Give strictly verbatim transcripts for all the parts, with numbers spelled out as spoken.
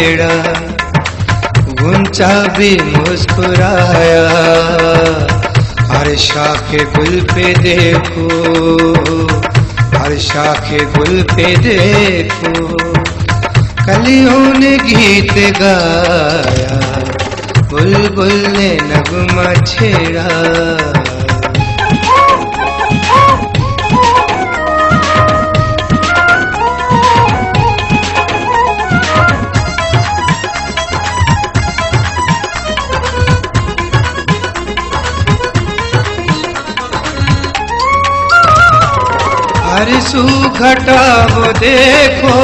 छेड़ा, गुंचा भी मुस्कुराया। हर शाखे गुल पे देखो, हर शाखे गुल पे देखो, कलियों ने गीत गाया, बुलबुल ने नगमा छेड़ा। हर सू घटा वो देखो,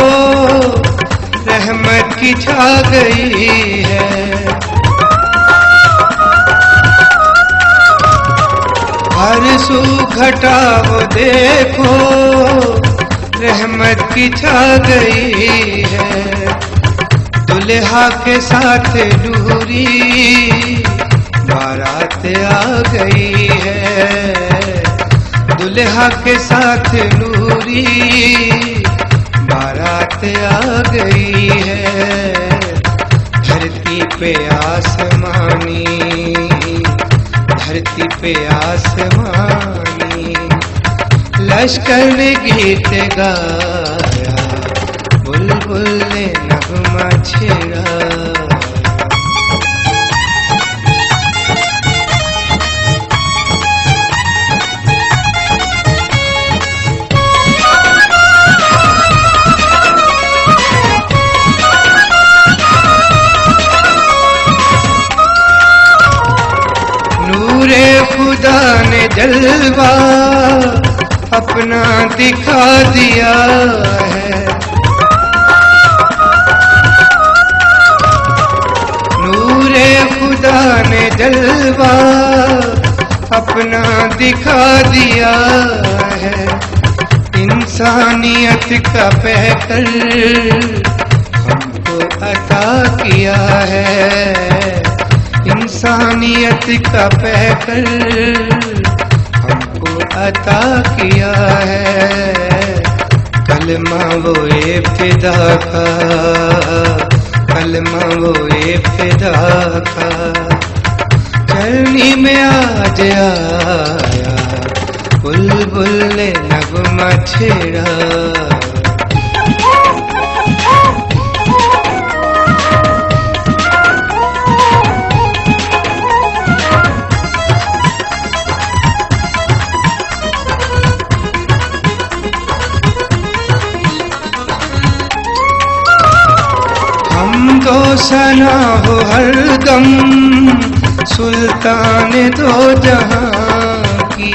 रहमत की छा गई है। हर सू घटा वो देखो, रहमत की छा गई है। दुल्हा के साथ दूरी बारात आ गई है। दुल्हा के साथ नूरी बारात आ गई है। धरती पे आसमानी, धरती पे आसमानी, लश्कर ने गीत गाया, बुलबुल ने नगमा छेड़ा। खुदा ने जलवा अपना दिखा दिया है। नूरे खुदा ने जलवा अपना दिखा दिया है। इंसानियत का पैकर हमको अता किया है। इंसानियत का पैकर हमको अता किया है। कलमा वो इब्तिदा का, कलमा वो इब्तिदा का, चरनी में आज आया, बुलबुल ने नगमा छेड़ा। तो सना हो हरदम सुल्तान दो जहां की।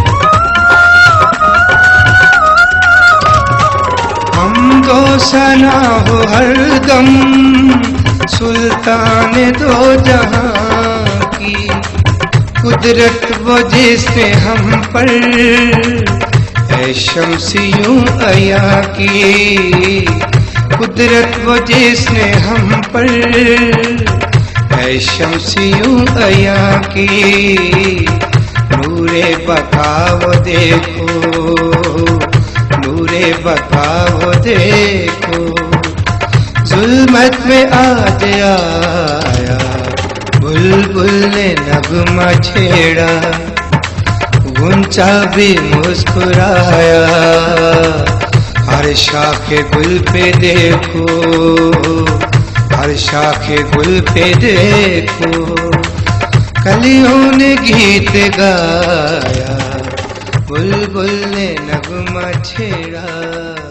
हम तो सना हो हरदम सुल्तान दो जहां की। कुदरत वो जिसने हम पर है शम्सियों अया की। कुदरत वो जिसने हम पर है शम्सियों अया की। नूरे बका वो देखो, नूरे बका वो देखो, जुल्मत में आज आया, बुलबुल ने नगमा छेड़ा। गुंचा भी मुस्कुराया, हर शाखे गुल पे देखो, हर शाखे गुल पे देखो, कलियों ने गीत गाया, बुलबुल ने नगमा छेड़ा।